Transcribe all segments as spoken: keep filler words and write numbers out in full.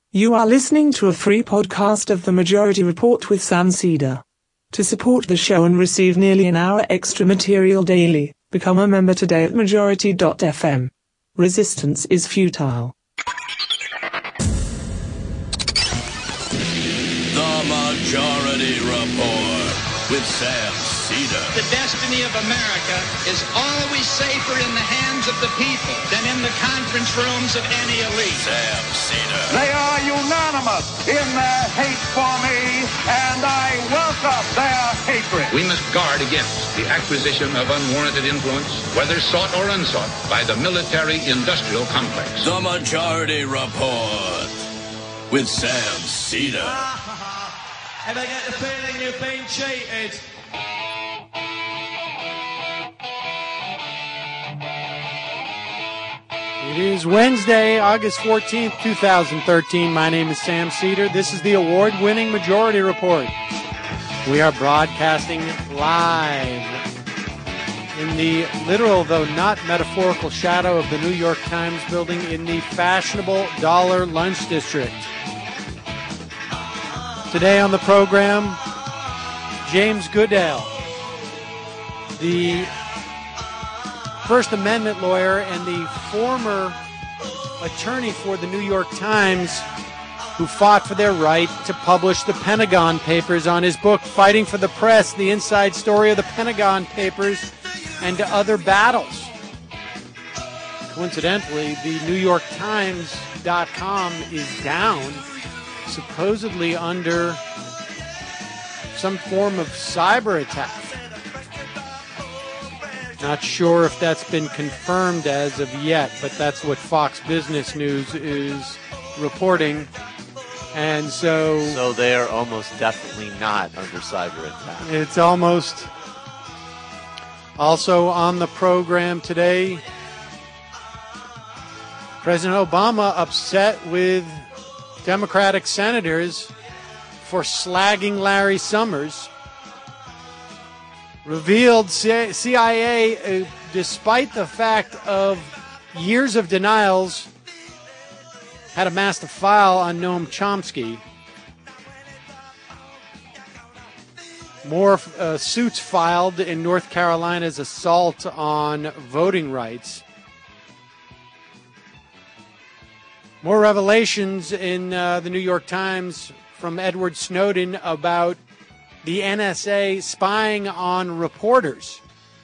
You are listening to a free podcast of The Majority Report with Sam Seder. To support the show and receive nearly an hour extra material daily, become a member today at majority dot f m. Resistance is futile. The Majority Report with Sam Seder. The destiny of America is always safer in the hands of the people than in the conference rooms of any elite. Sam Seder. They are unanimous in their hate for me, and I welcome their hatred. We must guard against the acquisition of unwarranted influence, whether sought or unsought, by the military-industrial complex. The Majority Report with Sam Seder. And I get the feeling you've been cheated. It is Wednesday, August fourteenth, twenty thirteen. My name is Sam Seder. This is the award-winning Majority Report. We are broadcasting live in the literal, though not metaphorical, shadow of the New York Times building in the fashionable Dollar Lunch District. Today on the program, James Goodale, the First Amendment lawyer and the former attorney for the New York Times, who fought for their right to publish the Pentagon Papers on his book, Fighting for the Press, the inside story of the Pentagon Papers and other battles. Coincidentally, the New York Times dot com is down, supposedly under some form of cyber attack. Not sure if that's been confirmed as of yet, but that's what Fox Business News is reporting. And so... So they're almost definitely not under cyber attack. It's almost... Also on the program today, President Obama upset with Democratic senators for slagging Larry Summers. Revealed C I A, uh, despite the fact of years of denials, had amassed a file on Noam Chomsky. More uh, suits filed in North Carolina's assault on voting rights. More revelations in uh, the New York Times from Edward Snowden about the N S A spying on reporters.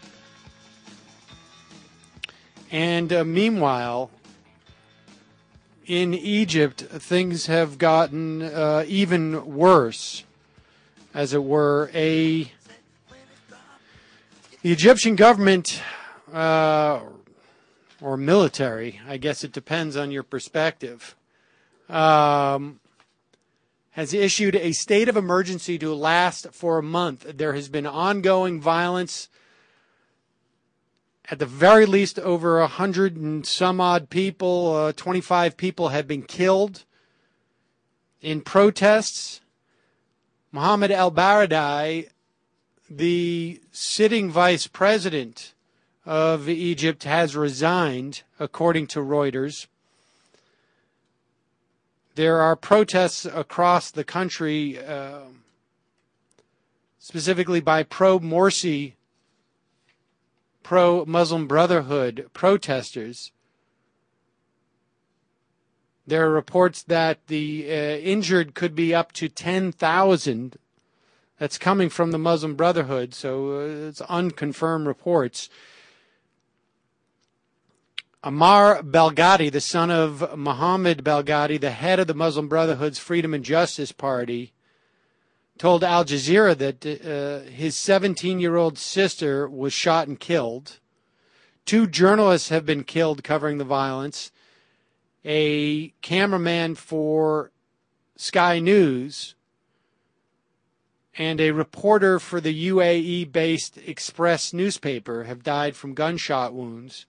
And uh, meanwhile, in Egypt, things have gotten uh, even worse, as it were. A the Egyptian government, uh, or military, I guess it depends on your perspective, um, has issued a state of emergency to last for a month. There has been ongoing violence. At the very least, over a hundred and some odd people, uh, twenty-five people have been killed in protests. Mohammed al-Baradei, the sitting vice president of Egypt, has resigned, according to Reuters. There are protests across the country, uh, specifically by pro-Morsi, pro-Muslim Brotherhood protesters. There are reports that the uh, injured could be up to ten thousand. That's coming from the Muslim Brotherhood, so uh, it's unconfirmed reports. Ammar Belghadi, the son of Mohammed Belghadi, the head of the Muslim Brotherhood's Freedom and Justice Party, told Al Jazeera that uh, his seventeen-year-old sister was shot and killed. Two journalists have been killed covering the violence. A cameraman for Sky News and a reporter for the U A E-based Express newspaper have died from gunshot wounds.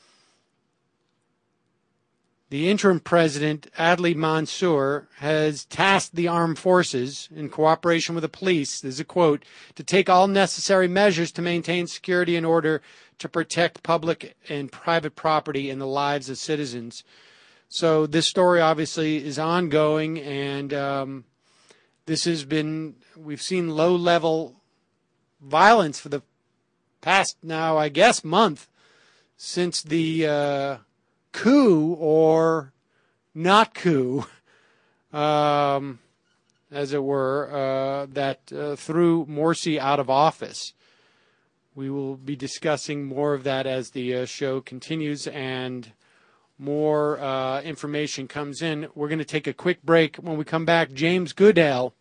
The interim president, Adli Mansour, has tasked the armed forces, in cooperation with the police, this is a quote, to take all necessary measures to maintain security and order to protect public and private property and the lives of citizens. So this story obviously is ongoing, and um, this has been, we've seen low-level violence for the past now, I guess, month since the uh, coup or not coup, um, as it were, uh, that uh, threw Morsi out of office. We will be discussing more of that as the uh, show continues and more uh, information comes in. We're going to take a quick break. When we come back, James Goodale,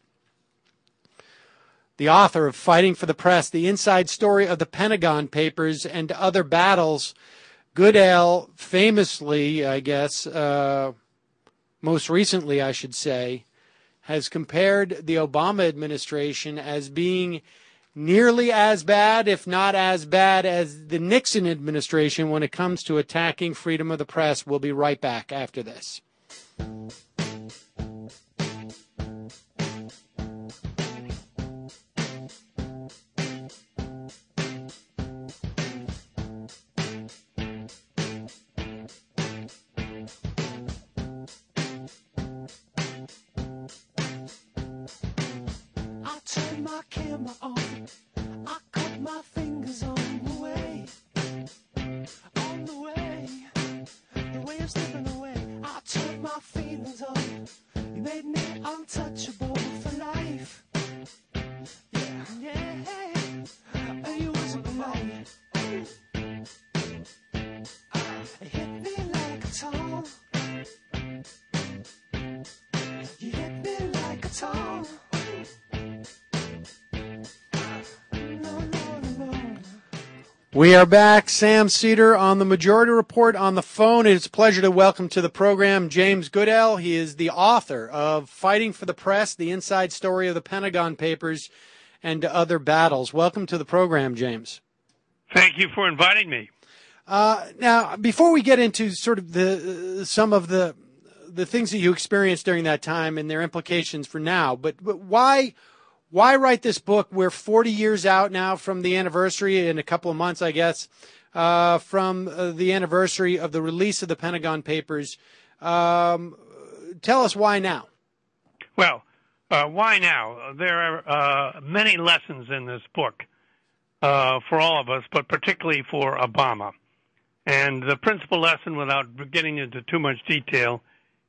the author of Fighting for the Press, the inside story of the Pentagon Papers and other battles. Goodale famously, I guess, uh, most recently, I should say, has compared the Obama administration as being nearly as bad, if not as bad, as the Nixon administration when it comes to attacking freedom of the press. We'll be right back after this. We are back. Sam Seder on the Majority Report on the phone. It's a pleasure to welcome to the program James Goodale. He is the author of Fighting for the Press, the inside story of the Pentagon Papers and other battles. Welcome to the program, James. Thank you for inviting me. Uh, now, before we get into sort of the uh, some of the the things that you experienced during that time and their implications for now, but, but why... Why write this book? We're forty years out now from the anniversary, in a couple of months, I guess, uh, from uh, the anniversary of the release of the Pentagon Papers. Um, tell us why now. Well, uh, why now? There are uh, many lessons in this book uh, for all of us, but particularly for Obama. And the principal lesson, without getting into too much detail,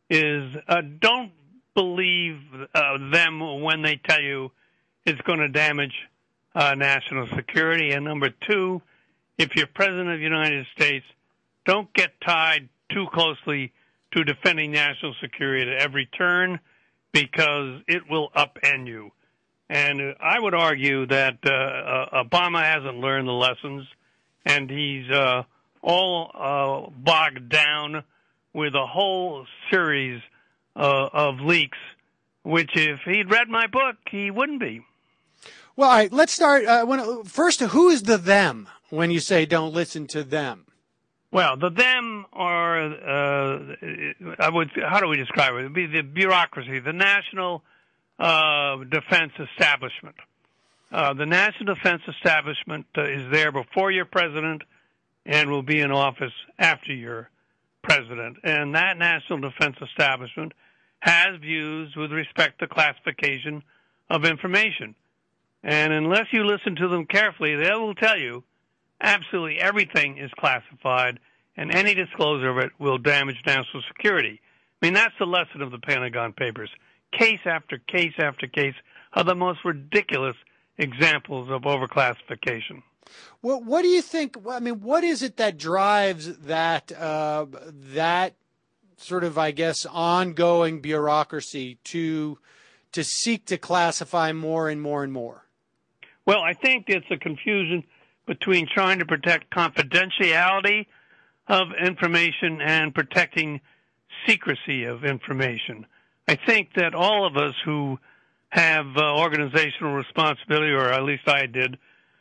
is uh, don't believe uh, them when they tell you it's going to damage uh, national security. And number two, if you're president of the United States, don't get tied too closely to defending national security at every turn, because it will upend you. And I would argue that uh, uh, Obama hasn't learned the lessons, and he's uh, all uh, bogged down with a whole series uh, of leaks, which if he'd read my book, he wouldn't be. Well, all right, let's start. Uh, when, first, who is the them when you say don't listen to them? Well, the them are, uh, I would, how do we describe it? It would be the bureaucracy, the National uh, Defense Establishment. Uh, the National Defense Establishment uh, is there before you're president and will be in office after you're president. And that National Defense Establishment has views with respect to classification of information. And unless you listen to them carefully, they will tell you absolutely everything is classified, and any disclosure of it will damage national security. I mean, that's the lesson of the Pentagon Papers. Case after case after case are the most ridiculous examples of overclassification. Well, what do you think? I mean, what is it that drives that uh, that sort of, I guess, ongoing bureaucracy to to seek to classify more and more and more? Well, I think it's a confusion between trying to protect confidentiality of information and protecting secrecy of information. I think that all of us who have uh, organizational responsibility, or at least I did,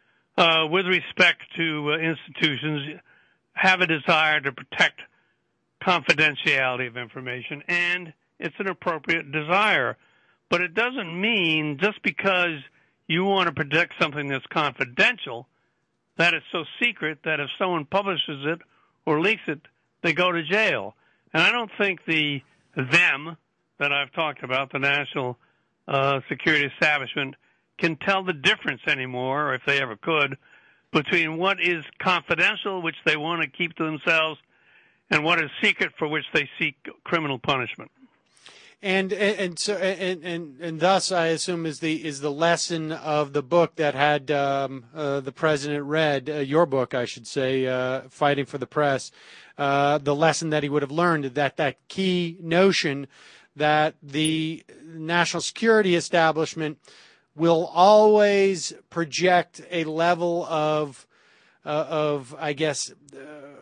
uh, with respect to uh, institutions, have a desire to protect confidentiality of information, and it's an appropriate desire. But it doesn't mean just because you want to protect something that's confidential that it's so secret that if someone publishes it or leaks it, they go to jail. And I don't think the them that I've talked about, the national uh, security establishment, can tell the difference anymore, or if they ever could, between what is confidential, which they want to keep to themselves, and what is secret, for which they seek criminal punishment. And and, and so and, and and thus, I assume, is the is the lesson of the book that had um, uh, the president read, uh, your book, I should say, uh, Fighting for the Press. Uh, the lesson that he would have learned, that that key notion that the national security establishment will always project a level of uh, of I guess. Uh,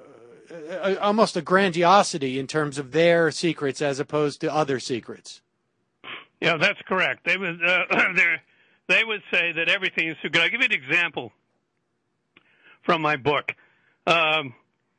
almost a grandiosity in terms of their secrets as opposed to other secrets. Yeah, that's correct. They would uh, they would say that everything is so good. I'll give you an example from my book. Um,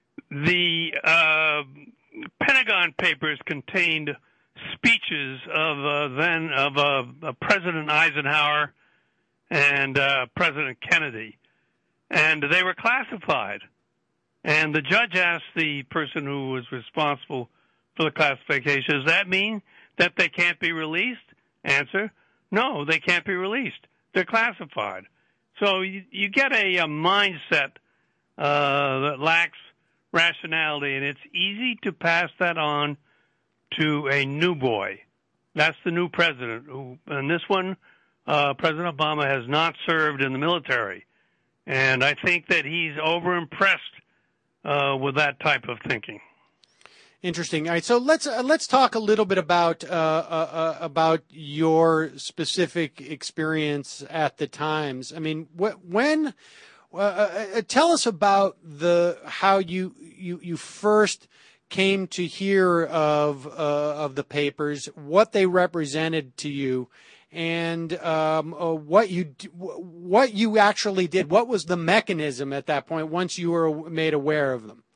the uh, Pentagon Papers contained speeches of uh, then of uh, President Eisenhower and uh, President Kennedy, and they were classified. And the judge asked the person who was responsible for the classification, does that mean that they can't be released? Answer, no, they can't be released. They're classified. So you, you get a, a mindset uh, that lacks rationality, and it's easy to pass that on to a new boy. That's the new president. Who, and this one, uh, President Obama, has not served in the military. And I think that he's overimpressed Uh, with that type of thinking. Interesting. All right, so let's uh, let's talk a little bit about uh, uh, about your specific experience at the Times. I mean, wh- when uh, uh, tell us about the how you you you first came to hear of uh, of the papers, what they represented to you, and um, uh, what you what you actually did. What was the mechanism at that point once you were made aware of them?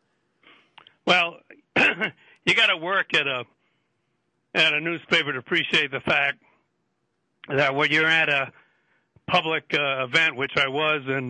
Well, you got to work at a at a newspaper to appreciate the fact that when you're at a public uh, event, which I was, and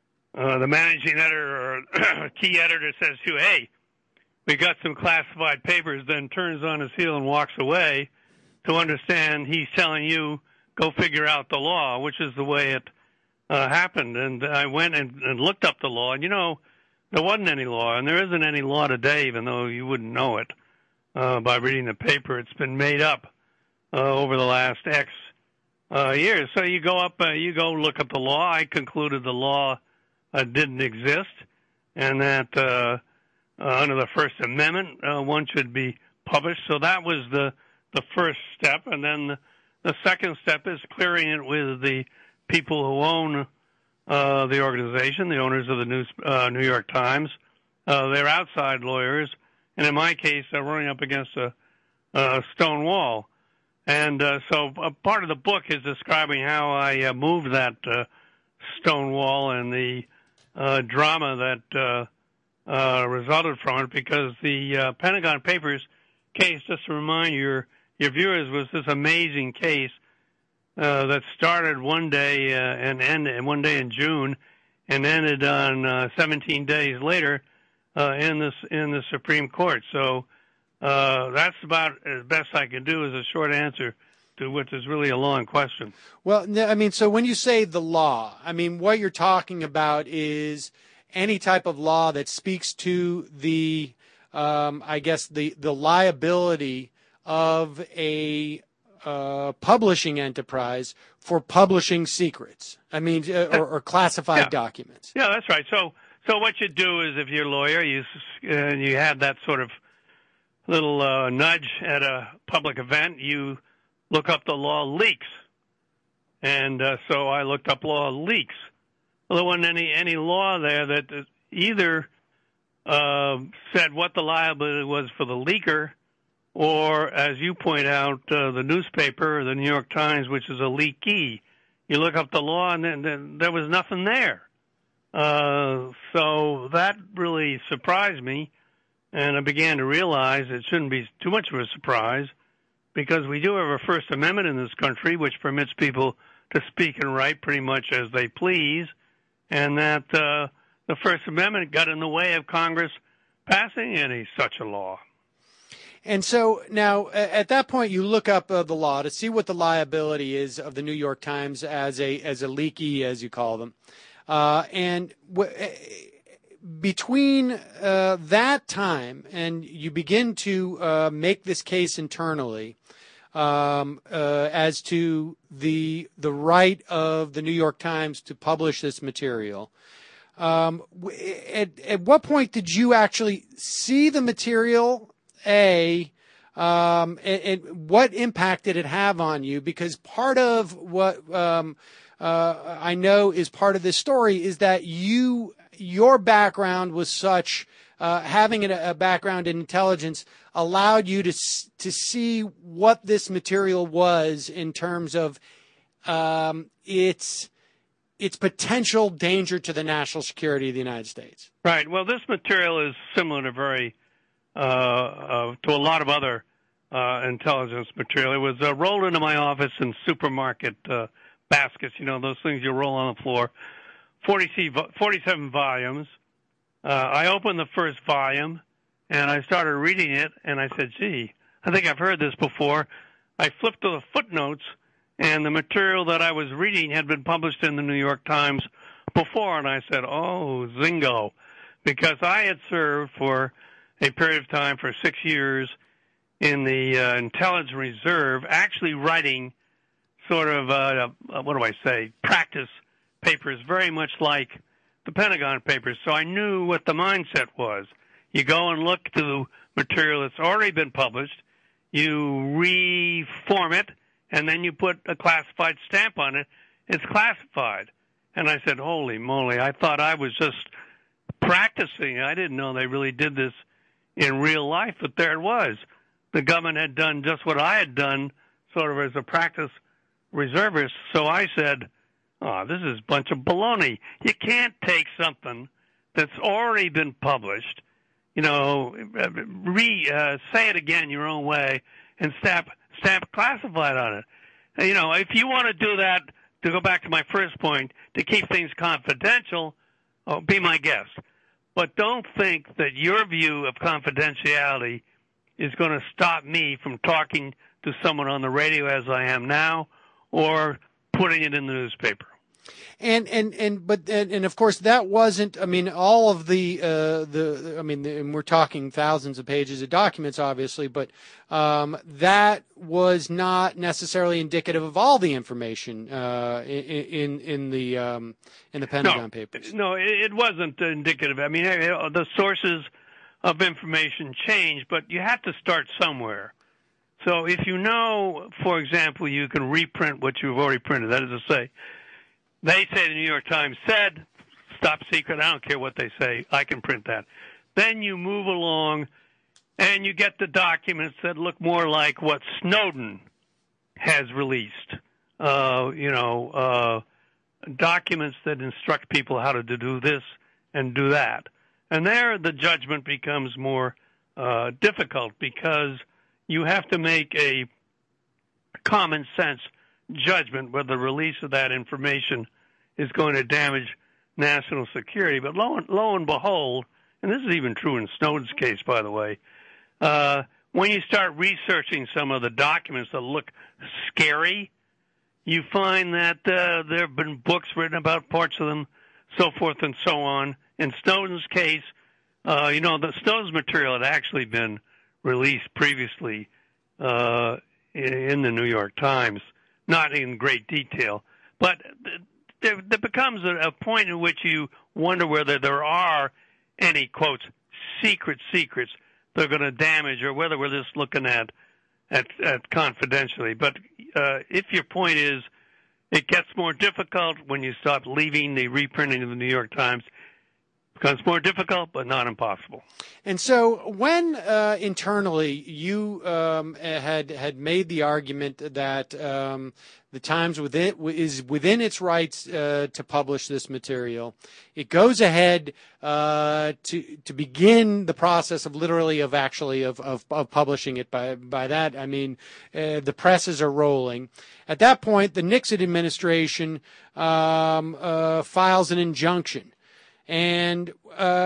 uh, the managing editor or key editor says to you, "Hey, we got some classified papers," then turns on his heel and walks away, to understand he's telling you, go figure out the law, which is the way it uh, happened. And I went and, and looked up the law, and, you know, there wasn't any law, and there isn't any law today, even though you wouldn't know it uh, by reading the paper. It's been made up uh, over the last X uh, years. So you go up, uh, you go look at the law. I concluded the law uh, didn't exist, and that uh, uh, under the First Amendment, uh, one should be published. So that was the the first step, and then the, the second step is clearing it with the people who own uh, the organization, the owners of the news, uh, New York Times. Uh, they're outside lawyers, and in my case, they're running up against a, a stone wall. And uh, so a part of the book is describing how I uh, moved that uh, stone wall and the uh, drama that uh, uh, resulted from it, because the uh, Pentagon Papers case, just to remind your your viewers, was this amazing case uh, that started one day uh, and ended one day in June, and ended on uh, seventeen days later uh, in this in the Supreme Court. So uh, that's about as best I can do as a short answer to what is really a long question. Well, I mean, so when you say the law, I mean, what you're talking about is any type of law that speaks to the, um, I guess, the, the liability of a uh, publishing enterprise for publishing secrets. I mean, uh, or, or classified yeah. documents. Yeah, that's right. So, so what you do is, if you're a lawyer, you uh, you have that sort of little uh, nudge at a public event, you look up the law leaks. And uh, so I looked up law leaks. Well, there wasn't any, any law there that either uh, said what the liability was for the leaker, or, as you point out, uh, the newspaper, the New York Times, which is a leakee. You look up the law, and then, then there was nothing there. Uh, so that really surprised me, and I began to realize it shouldn't be too much of a surprise, because we do have a First Amendment in this country which permits people to speak and write pretty much as they please, and that uh, the First Amendment got in the way of Congress passing any such a law. And so now at that point, you look up uh, the law to see what the liability is of the New York Times as a as a leaky, as you call them. Uh, and w- between uh, that time and you begin to uh, make this case internally um, uh, as to the the right of the New York Times to publish this material. Um, at, at what point did you actually see the material, A, um, and, and what impact did it have on you? Because part of what um, uh, I know is part of this story is that you, your background was such, uh, having a, a background in intelligence allowed you to to see what this material was in terms of um, its its potential danger to the national security of the United States. Right. Well, this material is similar to very uh, uh, to a lot of other uh, intelligence material. It was uh, rolled into my office in supermarket uh, baskets, you know, those things you roll on the floor. forty, forty-seven volumes. Uh, I opened the first volume, and I started reading it, and I said, gee, I think I've heard this before. I flipped to the footnotes, and the material that I was reading had been published in the New York Times before, and I said, oh, zingo, because I had served for a period of time for six years in the uh, Intelligence Reserve, actually writing sort of, uh, uh, what do I say, practice papers, very much like the Pentagon Papers. So I knew what the mindset was. You go and look to material that's already been published, you reform it, and then you put a classified stamp on it. It's classified. And I said, holy moly, I thought I was just practicing. I didn't know they really did this in real life, but there it was. The government had done just what I had done sort of as a practice reservist. So I said, oh, this is a bunch of baloney. You can't take something that's already been published, you know, re, uh, say it again your own way, and stamp, stamp classified on it. You know, if you want to do that, to go back to my first point, to keep things confidential, oh, be my guest. But don't think that your view of confidentiality is going to stop me from talking to someone on the radio as I am now, or putting it in the newspaper. And and and but and, and of course that wasn't. I mean, all of the uh, the. I mean, the, and we're talking thousands of pages of documents, obviously, but um, that was not necessarily indicative of all the information uh, in in the um, in the Pentagon no, Papers. No, it wasn't indicative. I mean, the sources of information change, but you have to start somewhere. So if you know, for example, you can reprint what you've already printed. That is to say, they say the New York Times said, stop secret, I don't care what they say, I can print that. Then you move along and you get the documents that look more like what Snowden has released. Uh, you know, uh, documents that instruct people how to do this and do that. And there the judgment becomes more uh, difficult because you have to make a common sense judgment whether the release of that information is going to damage national security. But lo and, lo and behold, and this is even true in Snowden's case, by the way, uh, when you start researching some of the documents that look scary, you find that uh, there have been books written about parts of them, so forth and so on. In Snowden's case, uh, you know, the Snowden's material had actually been released previously uh, in the New York Times, not in great detail. But there, there becomes a, a point in which you wonder whether there are any, quotes, secret secrets that are going to damage, or whether we're just looking at at, at confidentially. But uh, if your point is it gets more difficult when you start leaving the reprinting of the New York Times, it becomes more difficult, but not impossible. And so when uh, internally you um, had had made the argument that um, the Times within, is within its rights uh, to publish this material, it goes ahead uh, to to begin the process of literally of actually of of, of publishing it. By by that I mean uh, the presses are rolling. At that point, the Nixon administration um, uh, files an injunction. And uh,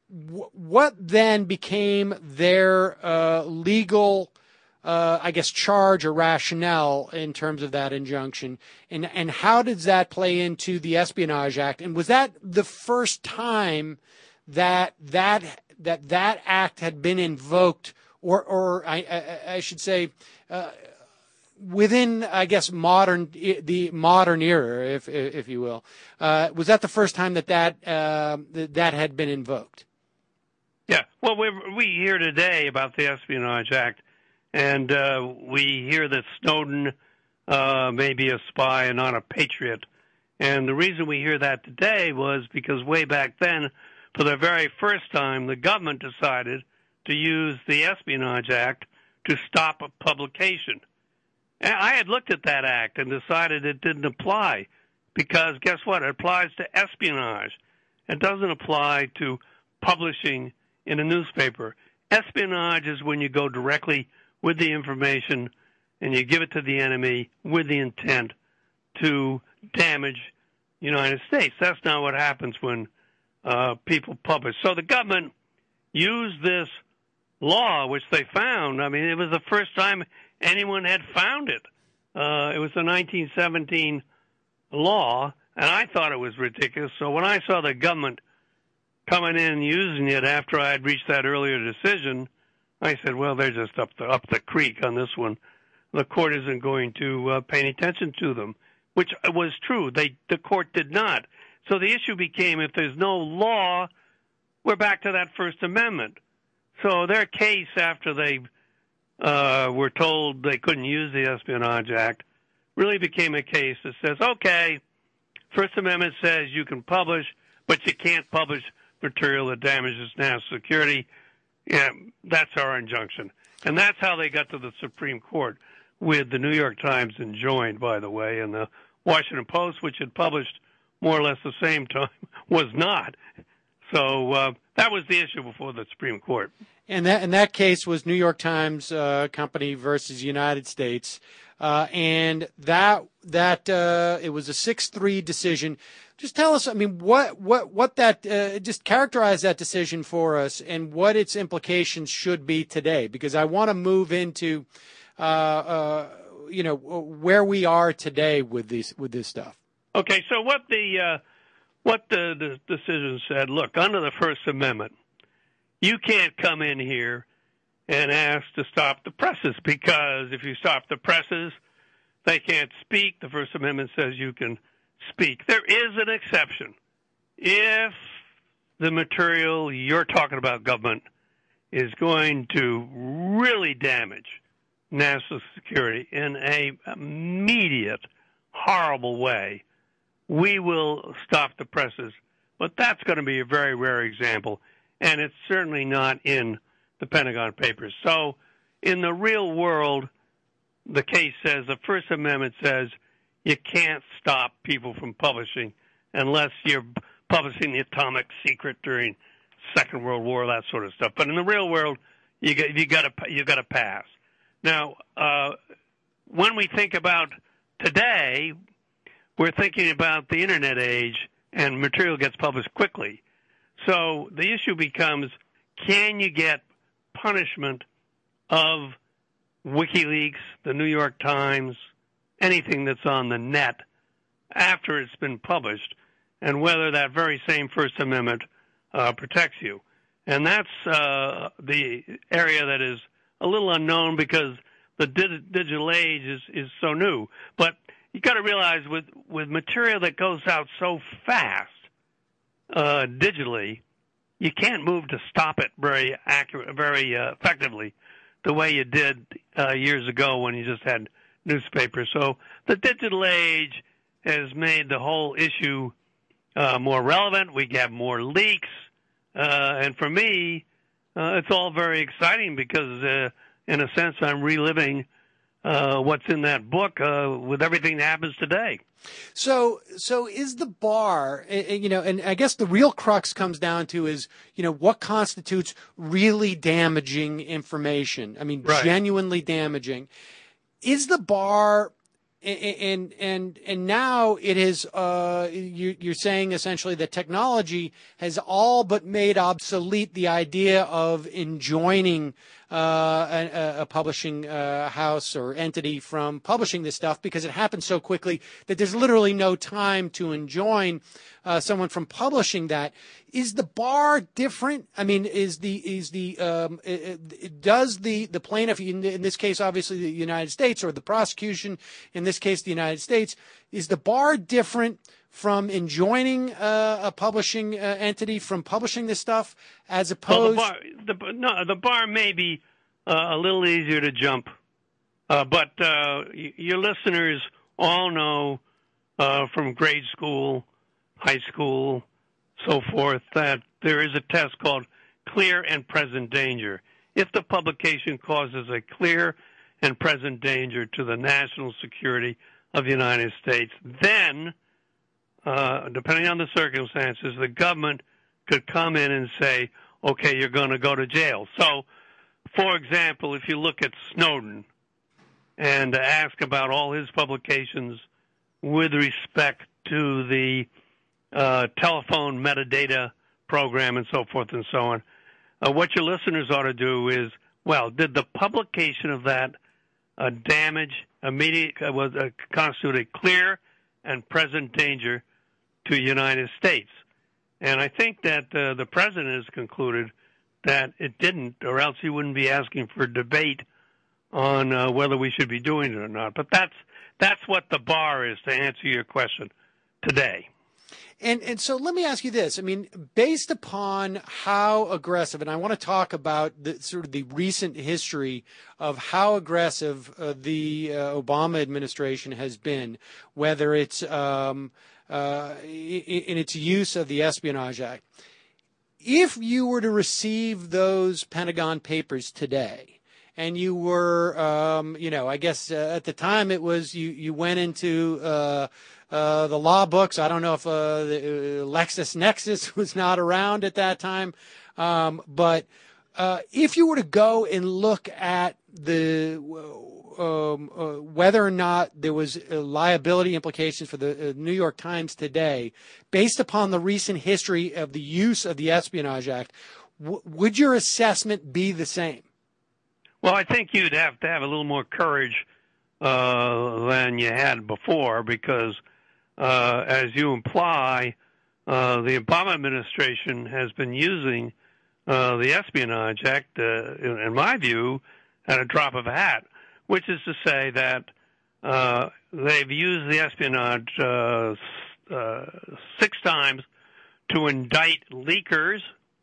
w- what then became their uh, legal, uh, I guess, charge or rationale in terms of that injunction, and and how does that play into the Espionage Act? And was that the first time that that that that act had been invoked, or or I I, I should say, uh, within, I guess, modern the modern era, if if you will, uh, was that the first time that that uh, that had been invoked? Yeah. Well, we we hear today about the Espionage Act, and uh, we hear that Snowden uh, may be a spy and not a patriot. And the reason we hear that today was because way back then, for the very first time, the government decided to use the Espionage Act to stop a publication. And I had looked at that act and decided it didn't apply because guess what? It applies to espionage. It doesn't apply to publishing in a newspaper. Espionage is when you go directly with the information and you give it to the enemy with the intent to damage the United States. That's not what happens when uh, people publish. So the government used this law, which they found. I mean, it was the first time anyone had found it. Uh, it was a nineteen seventeen law, and I thought it was ridiculous. So when I saw the government coming in and using it after I had reached that earlier decision, I said, well, they're just up the, up the creek on this one. The court isn't going to uh, pay any attention to them, which was true. They, the court did not. So the issue became, if there's no law, we're back to that First Amendment. So their case, after they uh, were told they couldn't use the Espionage Act, really became a case that says, okay, First Amendment says you can publish, but you can't publish material that damages national security. Yeah, that's our injunction. And that's how they got to the Supreme Court, with the New York Times enjoined, by the way, and the Washington Post, which had published more or less the same time, was not. So uh, that was the issue before the Supreme Court. And that and that case was New York Times uh, Company versus United States, uh, and that that uh, it was a six three decision. Just tell us, I mean, what what what that uh, just characterize that decision for us, and what its implications should be today, because I want to move into, uh, uh, you know, where we are today with these with this stuff. Okay, so what the uh, what the, the decision said, look, under the First Amendment, you can't come in here and ask to stop the presses, because if you stop the presses, they can't speak. The First Amendment says you can speak. There is an exception. If the material you're talking about, government, is going to really damage national security in a immediate, horrible way, we will stop the presses. But that's going to be a very rare example, and it's certainly not in the Pentagon Papers. So in the real world, the case says, the First Amendment says, you can't stop people from publishing unless you're publishing the atomic secret during Second World War, that sort of stuff. But in the real world, you got you got to you got to pass. Now, uh, when we think about today, we're thinking about the internet age, and material gets published quickly. So the issue becomes, can you get punishment of WikiLeaks, the New York Times, anything that's on the net after it's been published, and whether that very same First Amendment uh, protects you. And that's uh, the area that is a little unknown because the di- digital age is, is so new. But you got to realize with, with material that goes out so fast uh, digitally, you can't move to stop it very accurate, very uh, effectively the way you did uh, years ago when you just had newspapers. So the digital age has made the whole issue uh, more relevant. We have more leaks. Uh, and for me, uh, it's all very exciting because, uh, in a sense, I'm reliving uh, what's in that book uh, with everything that happens today. So, so is the bar, you know, and I guess the real crux comes down to is, you know, what constitutes really damaging information? I mean, right. Genuinely damaging. Is the bar and and and now it is. Uh, you, you're saying essentially that technology has all but made obsolete the idea of enjoining uh, a, a publishing uh, house or entity from publishing this stuff, because it happens so quickly that there's literally no time to enjoin uh, someone from publishing that. Is the bar different? I mean, is the is the um, it, it, does the the plaintiff, in, in this case, obviously the United States, or the prosecution, in this case, the United States, is the bar different from enjoining uh, a publishing uh, entity from publishing this stuff, as opposed? Well, the bar, the, no, the bar may be uh, a little easier to jump, uh, but uh, your listeners all know uh, from grade school, high school, so forth, that there is a test called clear and present danger. If the publication causes a clear and present danger to the national security of the United States, then, uh, depending on the circumstances, the government could come in and say, okay, you're going to go to jail. So, for example, if you look at Snowden and ask about all his publications with respect to the uh, telephone metadata program and so forth and so on, uh, what your listeners ought to do is, well, did the publication of that uh, damage immediate uh, was uh, constitute a clear and present danger to the United States? And I think that uh, the president has concluded that it didn't, or else he wouldn't be asking for debate on uh, whether we should be doing it or not. But that's that's what the bar is, to answer your question today. And and so let me ask you this. I mean, based upon how aggressive, and I want to talk about the sort of the recent history of how aggressive uh, the uh, Obama administration has been, whether it's um, uh, in its use of the Espionage Act. If you were to receive those Pentagon Papers today, and you were, um, you know, I guess uh, at the time it was you, you went into uh, uh, the law books. I don't know if uh, the, uh, LexisNexis was not around at that time. Um, but uh, if you were to go and look at the um, uh, whether or not there was uh, liability implications for the uh, New York Times today, based upon the recent history of the use of the Espionage Act, w- would your assessment be the same? Well, I think you'd have to have a little more courage uh, than you had before, because, uh, as you imply, uh, the Obama administration has been using uh, the Espionage Act, uh, in, in my view, at a drop of a hat, which is to say that uh, they've used the espionage uh, uh, six times to indict leakers,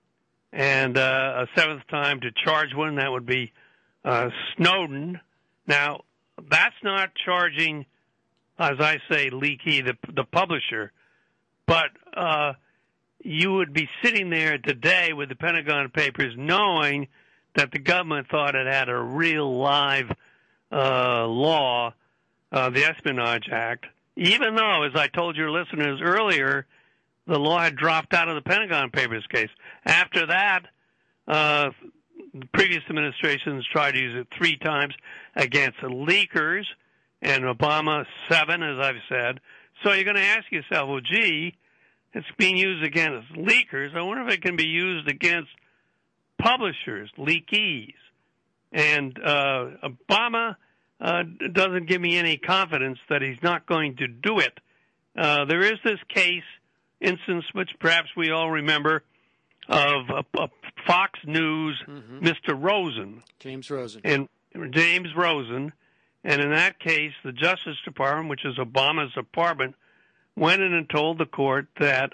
and uh, a seventh time to charge one. That would be Uh, Snowden. Now, that's not charging, as I say, Leakey, the, the publisher, but uh, you would be sitting there today with the Pentagon Papers knowing that the government thought it had a real live uh, law, uh, the Espionage Act, even though, as I told your listeners earlier, the law had dropped out of the Pentagon Papers case. After that, uh, previous administrations tried to use it three times against leakers, and Obama seven, as I've said. So you're going to ask yourself, well, gee, it's being used against leakers. I wonder if it can be used against publishers, leakees. And uh, Obama uh, doesn't give me any confidence that he's not going to do it. Uh, there is this case, instance, which perhaps we all remember, of uh, uh, Fox News, mm-hmm. Mister Rosen. James Rosen. And James Rosen. And in that case, the Justice Department, which is Obama's department, went in and told the court that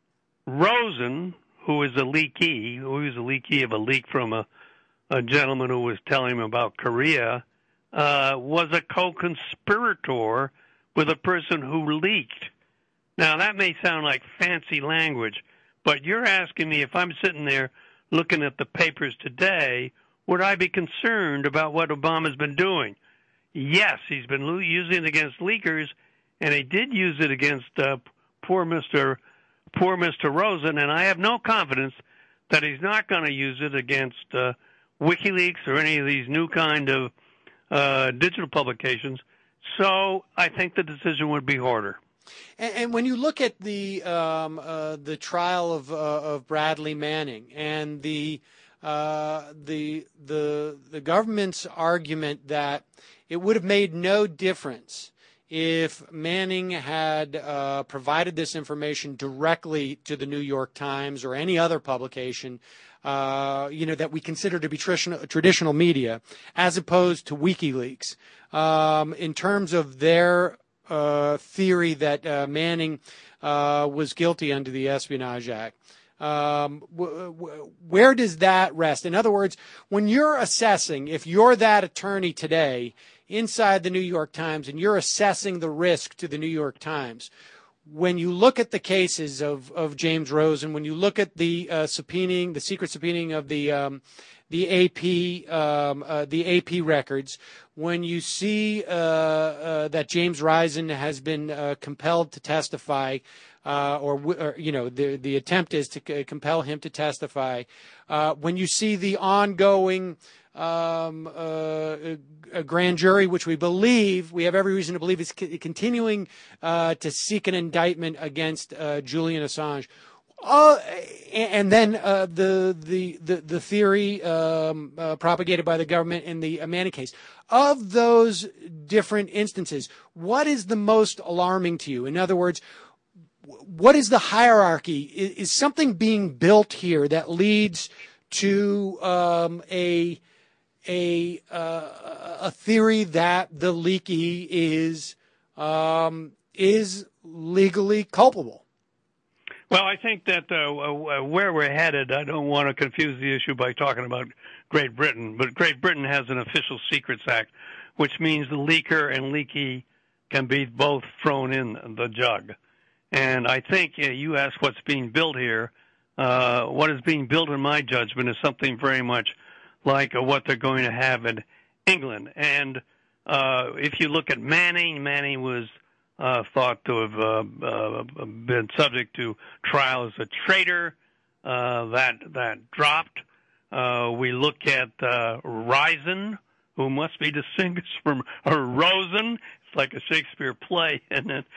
Rosen, who is a leakee, who was a leakee of a leak from a, a gentleman who was telling him about Korea, uh, was a co-conspirator with a person who leaked. Now, that may sound like fancy language, but you're asking me if I'm sitting there looking at the papers today, would I be concerned about what Obama's been doing? Yes, he's been using it against leakers, and he did use it against uh, poor Mister poor Mister Rosen, and I have no confidence that he's not going to use it against uh, WikiLeaks or any of these new kind of uh, digital publications, So I think the decision would be harder. And, and when you look at the um, uh, the trial of uh, of Bradley Manning and the uh, the the the government's argument that it would have made no difference if Manning had uh, provided this information directly to the New York Times or any other publication, uh, you know, that we consider to be traditional, traditional media, as opposed to WikiLeaks, um, in terms of their uh, theory that uh, Manning uh, was guilty under the Espionage Act. Um, w- w- where does that rest? In other words, when you're assessing, if you're that attorney today inside the New York Times and you're assessing the risk to the New York Times, when you look at the cases of, of James Rosen, when you look at the uh, subpoenaing, the secret subpoenaing of the um, the A P um, uh, the A P records, when you see uh, uh, that James Risen has been uh, compelled to testify, uh, or, or you know the the attempt is to c- compel him to testify, uh, when you see the ongoing Um, uh, a grand jury, which we believe, we have every reason to believe is c- continuing uh, to seek an indictment against uh, Julian Assange. Uh, and then uh, the, the the the theory um, uh, propagated by the government in the Manning case. Of those different instances, what is the most alarming to you? In other words, what is the hierarchy? Is, is something being built here that leads to um, a a uh, a theory that the leaky is um, is legally culpable? Well, I think that uh, where we're headed, I don't want to confuse the issue by talking about Great Britain, but Great Britain has an Official Secrets Act, which means the leaker and leaky can be both thrown in the jug. And I think uh, you asked what's being built here. Uh, what is being built, in my judgment, is something very much like uh, what they're going to have in England. And uh, if you look at Manning, Manning was uh, thought to have uh, uh, been subject to trial as a traitor. Uh, that that dropped. Uh, we look at uh, Risen, who must be distinguished from uh, Rosen. It's like a Shakespeare play, isn't it?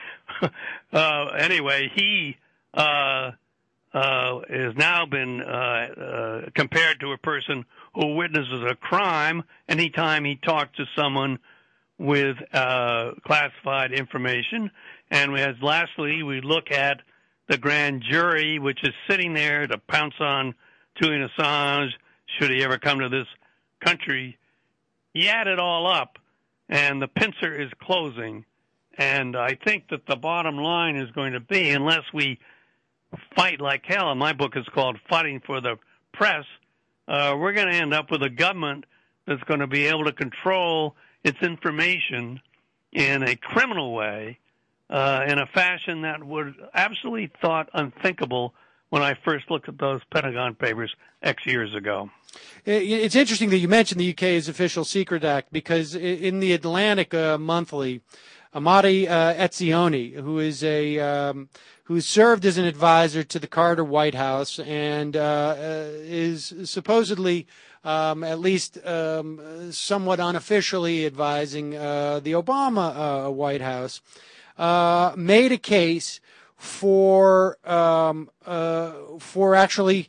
uh, anyway, he uh, uh, has now been uh, uh, compared to a person who witnesses a crime anytime he talks to someone with uh, classified information. And as lastly, we look at the grand jury, which is sitting there to pounce on Julian Assange should he ever come to this country. You add it all up, and the pincer is closing. And I think that the bottom line is going to be, unless we fight like hell, and my book is called Fighting for the Press, Uh, we're going to end up with a government that's going to be able to control its information in a criminal way, uh, in a fashion that would absolutely thought unthinkable when I first looked at those Pentagon Papers X years ago. It's interesting that you mentioned the U K's Official Secret Act, because in the Atlantic uh, Monthly, Amati uh, Etzioni, who is a um, who served as an advisor to the Carter White House and uh, uh, is supposedly, um, at least um, somewhat unofficially, advising uh, the Obama uh, White House, uh, made a case for um, uh, for actually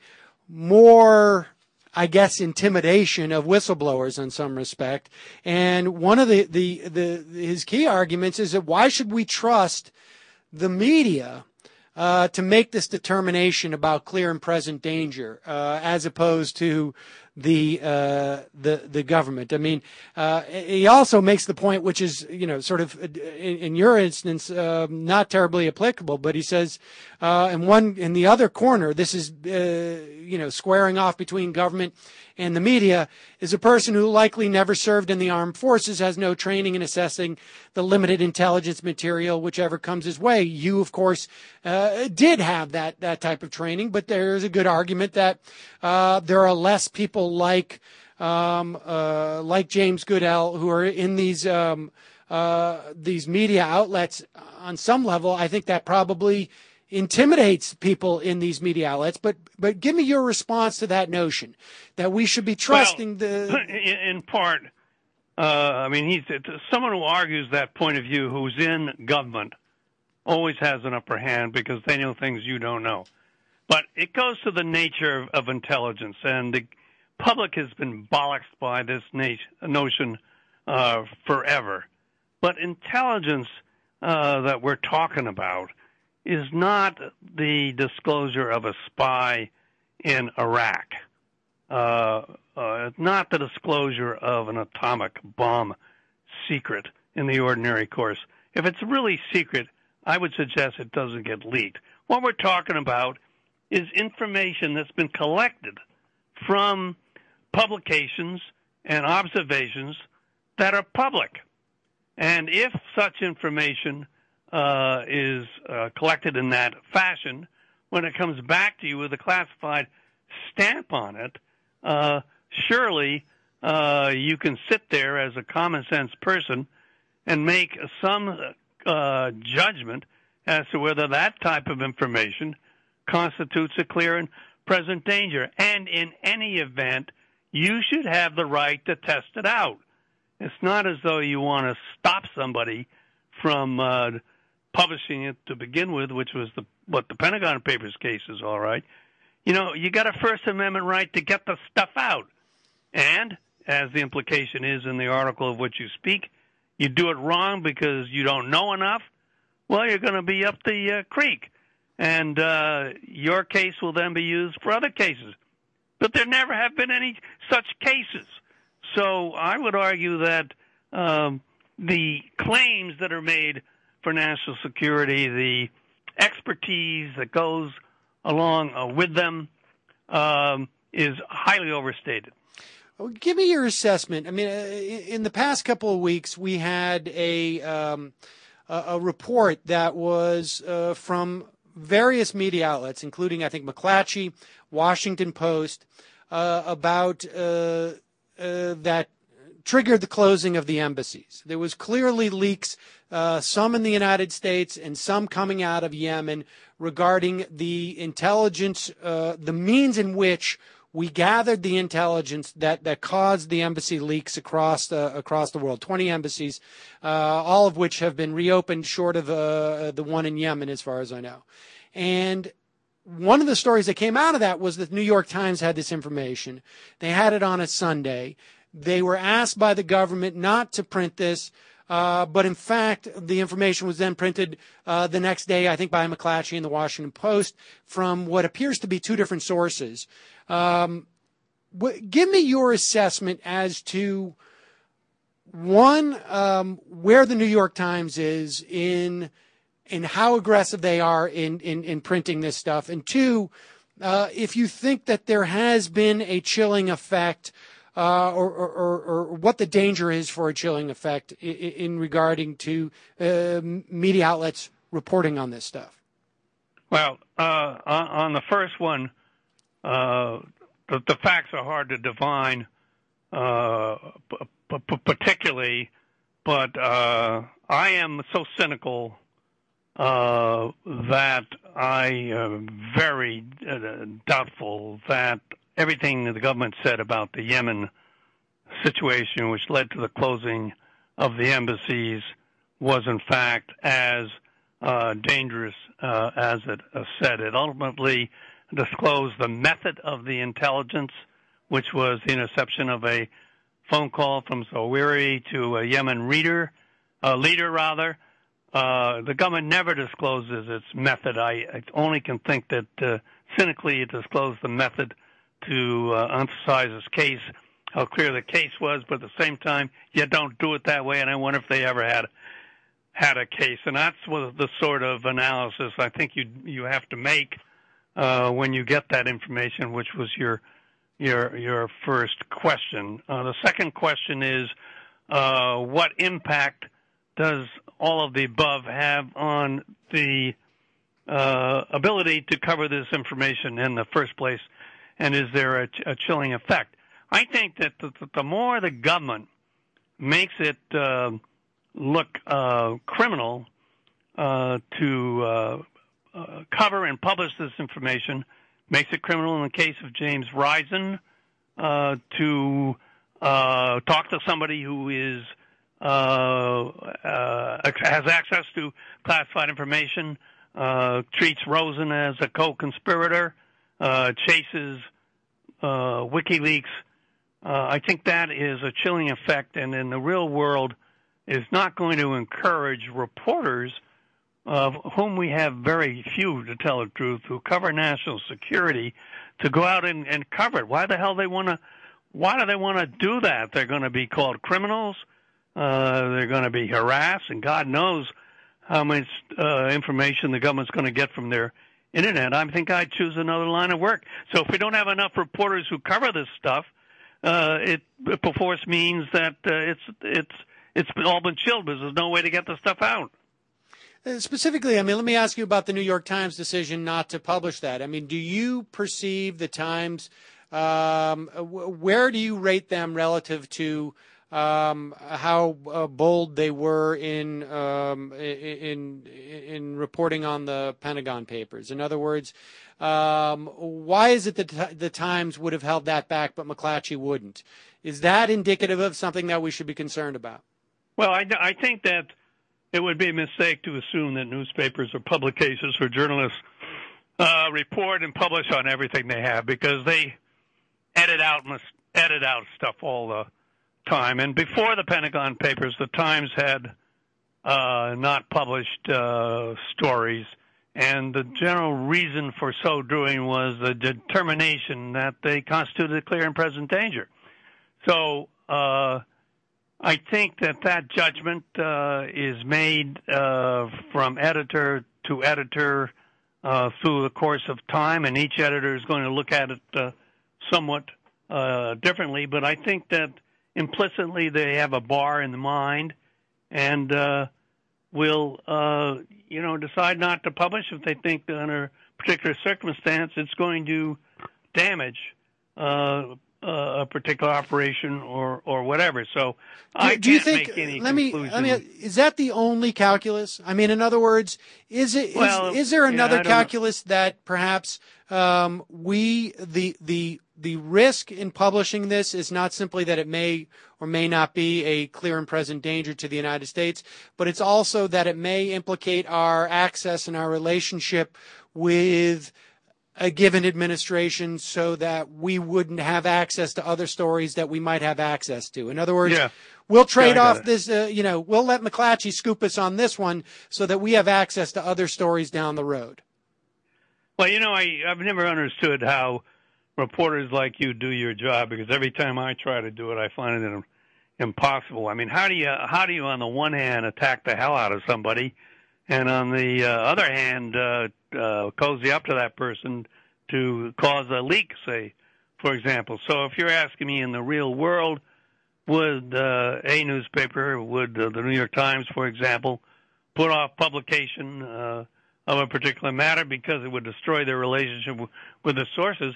more, I guess, intimidation of whistleblowers in some respect. And one of the, the, the his key arguments is that why should we trust the media uh, to make this determination about clear and present danger, uh, as opposed to the uh, the the government? I mean, uh, he also makes the point, which is, you know, sort of in, in your instance uh, not terribly applicable, but he says, uh, in one in the other corner, this is uh, you know squaring off between government and the media, is a person who likely never served in the armed forces, has no training in assessing the limited intelligence material whichever comes his way. You, of course, uh, did have that that type of training, but there's a good argument that uh, there are less people like um, uh, like James Goodell who are in these um, uh, these media outlets on some level. I think that probably intimidates people in these media outlets. But but give me your response to that notion that we should be trusting well, the. In part, Uh, I mean, he's someone who argues that point of view who's in government always has an upper hand because they know things you don't know. But it goes to the nature of, of intelligence, and the public has been bollocksed by this na- notion uh, forever. But intelligence uh, that we're talking about is not the disclosure of a spy in Iraq. Uh, uh, not the disclosure of an atomic bomb secret in the ordinary course. If it's really secret, I would suggest it doesn't get leaked. What we're talking about is information that's been collected from publications and observations that are public. And if such information uh, is uh, collected in that fashion, when it comes back to you with a classified stamp on it, uh, surely uh, you can sit there as a common sense person and make some uh, judgment as to whether that type of information constitutes a clear and present danger. And in any event, you should have the right to test it out. It's not as though you want to stop somebody from uh, publishing it to begin with, which was the, what the Pentagon Papers case is, all right. You know, you got a First Amendment right to get the stuff out. And, as the implication is in the article of which you speak, you do it wrong because you don't know enough, well, you're going to be up the uh, creek. And uh, your case will then be used for other cases. But there never have been any such cases. So I would argue that um, the claims that are made for national security, the expertise that goes along uh, with them, um, is highly overstated. Well, give me your assessment. I mean, in the past couple of weeks, we had a um, a report that was uh, from various media outlets, including, I think, McClatchy, Washington Post, uh, about uh, uh, that triggered the closing of the embassies. There was clearly leaks, uh, some in the United States and some coming out of Yemen, regarding the intelligence, uh, the means in which we gathered the intelligence that, that caused the embassy leaks across the, across the world. twenty embassies, uh, all of which have been reopened short of uh, the one in Yemen, as far as I know. And one of the stories that came out of that was that the New York Times had this information. They had it on a Sunday. They were asked by the government not to print this, uh, but in fact, the information was then printed uh, the next day, I think, by McClatchy and the Washington Post from what appears to be two different sources. Um, w- give me your assessment as to, one, um, where the New York Times is in in how aggressive they are in, in, in printing this stuff, and two, uh, if you think that there has been a chilling effect, uh, or, or, or, or what the danger is for a chilling effect in, in regarding to uh, media outlets reporting on this stuff. Well, uh, on the first one, uh, the, the facts are hard to divine, uh, p- p- particularly, but uh, I am so cynical uh, that I am very uh, doubtful that everything that the government said about the Yemen situation, which led to the closing of the embassies, was in fact as uh, dangerous uh, as it uh, said. It ultimately disclosed the method of the intelligence, which was the interception of a phone call from Zawahiri to a Yemen reader, uh, leader rather. Uh, the government never discloses its method. I, I only can think that uh, cynically it disclosed the method to uh, emphasize its case, how clear the case was, but at the same time, you don't do it that way, and I wonder if they ever had had a case. And that's what the sort of analysis I think you you have to make uh, when you get that information, which was your your your first question. Uh, the second question is, uh, what impact does all of the above have on the uh, ability to cover this information in the first place, and is there a, a chilling effect? I think that the, the more the government makes it uh, look uh, criminal uh, to uh, uh, cover and publish this information, makes it criminal in the case of James Risen uh, to uh, talk to somebody who is uh, uh, has access to classified information, uh, treats Rosen as a co-conspirator, uh, chases uh, WikiLeaks. Uh, I think that is a chilling effect, and in the real world is not going to encourage reporters, of whom we have very few, to tell the truth, who cover national security, to go out and, and cover it. Why the hell they want to? Why do they want to do that? They're going to be called criminals. Uh, they're going to be harassed, and God knows how much uh, information the government's going to get from their internet. I think I'd choose another line of work. So if we don't have enough reporters who cover this stuff, uh, it, it perforce means that uh, it's it's it's all been chilled because there's no way to get the stuff out. Uh, specifically, I mean, let me ask you about the New York Times decision not to publish that. I mean, do you perceive the Times? Um, where do you rate them relative to um, how uh, bold they were in, um, in in reporting on the Pentagon Papers? In other words, um, why is it that the Times would have held that back, but McClatchy wouldn't? Is that indicative of something that we should be concerned about? Well, I, I think that it would be a mistake to assume that newspapers or publications or journalists uh, report and publish on everything they have, because they edit out edit out stuff all the time. And before the Pentagon Papers, the Times had uh, not published uh, stories, and the general reason for so doing was the determination that they constituted a clear and present danger. So uh, I think that that judgment uh, is made uh, from editor to editor uh, through the course of time, and each editor is going to look at it uh, somewhat uh, differently. But I think that implicitly they have a bar in the mind, and uh, will, uh, you know, decide not to publish if they think that under a particular circumstance it's going to damage uh, uh, a particular operation or, or whatever. So I do you can't think, make any let me, conclusion. let me, is that the only calculus? I mean, in other words, is it, is, Well, is there another yeah, calculus that perhaps um, we, the, the, the risk in publishing this is not simply that it may or may not be a clear and present danger to the United States, but it's also that it may implicate our access and our relationship with a given administration, so that we wouldn't have access to other stories that we might have access to. In other words, Yeah. we'll trade Yeah, I got off it. this, uh, you know, we'll let McClatchy scoop us on this one so that we have access to other stories down the road. Well, you know, I, I've never understood how reporters like you do your job, because every time I try to do it, I find it impossible. I mean, how do you, how do you on the one hand attack the hell out of somebody, and on the uh, other hand, uh, uh, cozy up to that person to cause a leak, say, for example? So if you're asking me in the real world, would uh, a newspaper, would uh, the New York Times, for example, put off publication uh, of a particular matter because it would destroy their relationship w- with the sources?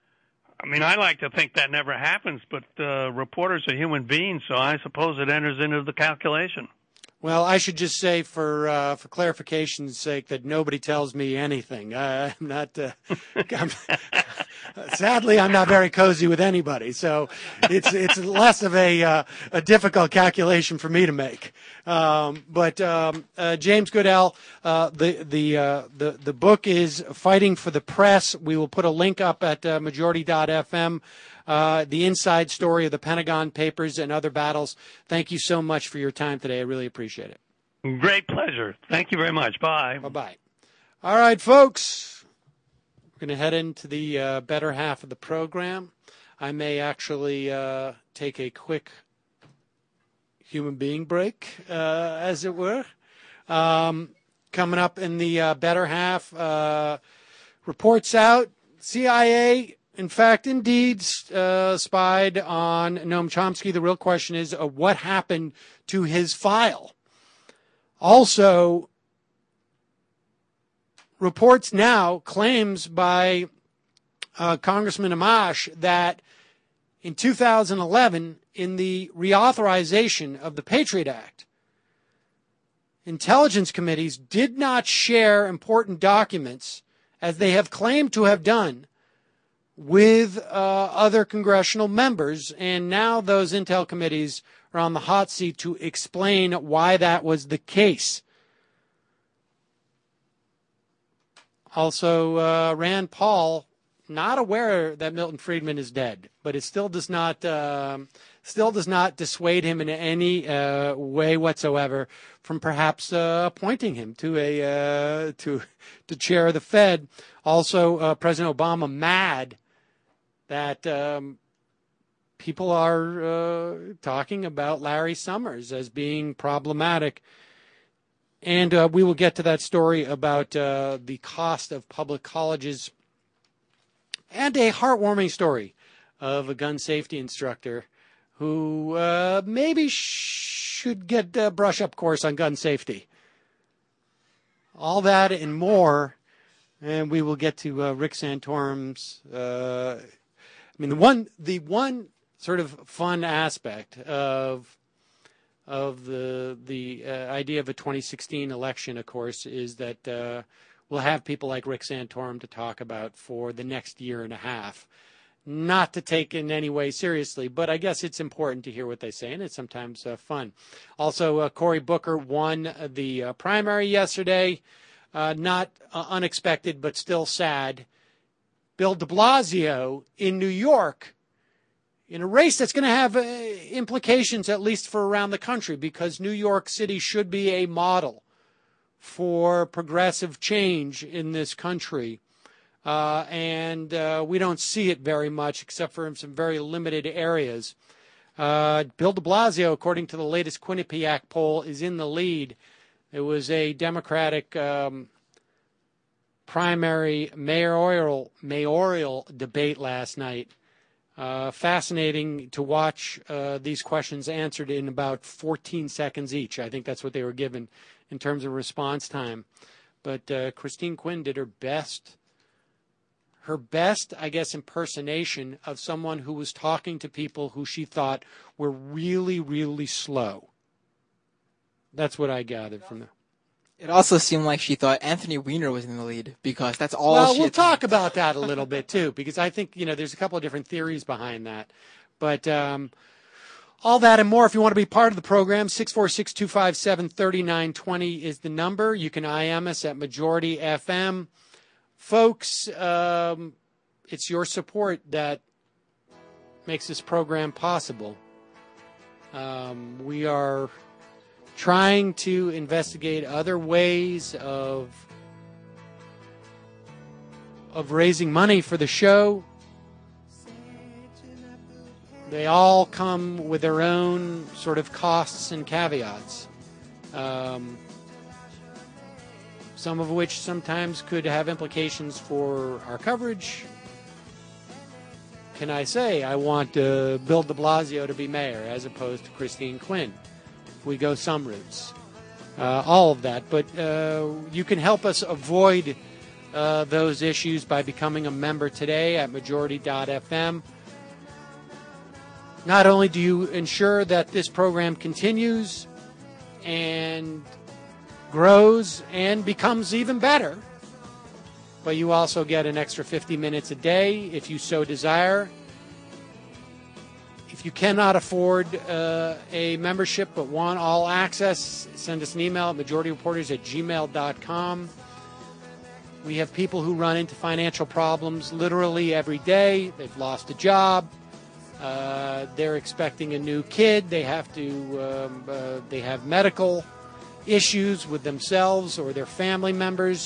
I mean, I like to think that never happens, but uh, reporters are human beings, so I suppose it enters into the calculation. Well, I should just say, for uh, for clarification's sake, that nobody tells me anything. Uh, I'm not. Uh, I'm, sadly, I'm not very cozy with anybody, so it's it's less of a uh, a difficult calculation for me to make. Um, but um, uh, James Goodell, uh, the the uh, the the book is Fighting for the Press. We will put a link up at uh, majority dot f m. Uh, the inside story of the Pentagon Papers and other battles. Thank you so much for your time today. I really appreciate it. Great pleasure. Thank you very much. Bye. Bye-bye. All right, folks. We're going to head into the uh, better half of the program. I may actually uh, take a quick human being break, uh, as it were. Um, coming up in the uh, better half, uh, reports out, C I A, in fact, indeed, uh, spied on Noam Chomsky. The real question is, uh, what happened to his file? Also, reports now, claims by uh, Congressman Amash that in two thousand eleven, in the reauthorization of the Patriot Act, intelligence committees did not share important documents, as they have claimed to have done, with uh, other congressional members, and now those intel committees are on the hot seat to explain why that was the case. Also, uh, Rand Paul, not aware that Milton Friedman is dead, but it still does not uh, still does not dissuade him in any uh, way whatsoever from perhaps uh, appointing him to a uh, to to chair the Fed. Also, uh, President Obama mad that um, people are uh, talking about Larry Summers as being problematic. And uh, we will get to that story about uh, the cost of public colleges and a heartwarming story of a gun safety instructor who uh, maybe should get a brush-up course on gun safety. All that and more, and we will get to uh, Rick Santorum's. Uh, I mean, the one, the one sort of fun aspect of of the the uh, idea of a twenty sixteen election, of course, is that uh, we'll have people like Rick Santorum to talk about for the next year and a half. Not to take in any way seriously, but I guess it's important to hear what they say, and it's sometimes uh, fun. Also, uh, Cory Booker won the uh, primary yesterday. Uh, not uh, unexpected, but still sad. Bill de Blasio in New York, in a race that's going to have uh, implications at least for around the country, because New York City should be a model for progressive change in this country. Uh, and uh, we don't see it very much except for in some very limited areas. Uh, Bill de Blasio, according to the latest Quinnipiac poll, is in the lead. It was a Democratic um, primary mayoral, mayoral debate last night. Uh, fascinating to watch uh, these questions answered in about fourteen seconds each. I think that's what they were given in terms of response time. But uh, Christine Quinn did her best, her best, I guess, impersonation of someone who was talking to people who she thought were really, really slow. That's what I gathered from that. It also seemed like she thought Anthony Weiner was in the lead, because that's all well, she we'll had talk to... about that a little bit, too, because I think, you know, there's a couple of different theories behind that. But um, all that and more, if you want to be part of the program, six four six, two five seven, three nine two zero is the number. You can I M us at Majority F M. Folks, um, it's your support that makes this program possible. Um, we are trying to investigate other ways of of raising money for the show. They all come with their own sort of costs and caveats, um, some of which sometimes could have implications for our coverage. Can I say I want uh, Bill de Blasio to be mayor as opposed to Christine Quinn? We go some routes, uh, all of that. But uh, you can help us avoid uh, those issues by becoming a member today at majority dot f m. Not only do you ensure that this program continues and grows and becomes even better, but you also get an extra fifty minutes a day if you so desire. If you cannot afford uh, a membership but want all access, send us an email at majority reporters at gmail dot com. We have people who run into financial problems literally every day. They've lost a job. Uh, they're expecting a new kid. They have to. Um, uh, they have medical issues with themselves or their family members.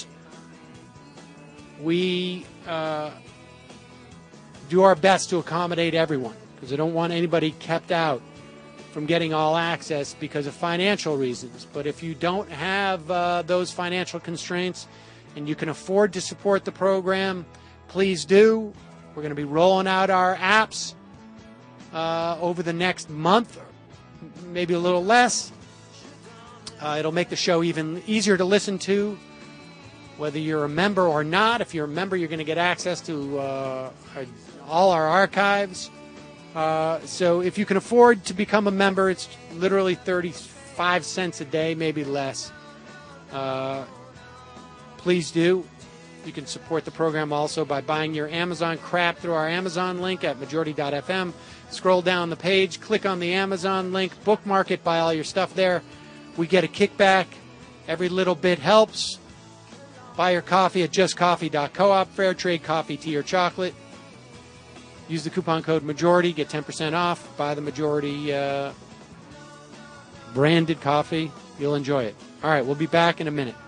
We uh, do our best to accommodate everyone, because I don't want anybody kept out from getting all access because of financial reasons. But if you don't have uh, those financial constraints and you can afford to support the program, please do. We're going to be rolling out our apps uh, over the next month, maybe a little less. Uh, it'll make the show even easier to listen to, whether you're a member or not. If you're a member, you're going to get access to uh, our, all our archives. Uh, so if you can afford to become a member, it's literally thirty-five cents a day, maybe less. Uh, please do. You can support the program also by buying your Amazon crap through our Amazon link at majority dot f m. Scroll down the page, click on the Amazon link, bookmark it, buy all your stuff there. We get a kickback. Every little bit helps. Buy your coffee at just coffee dot coop. Fair trade coffee, tea, or chocolate. Use the coupon code MAJORITY. Get ten percent off. Buy the Majority uh, branded coffee. You'll enjoy it. All right, we'll be back in a minute.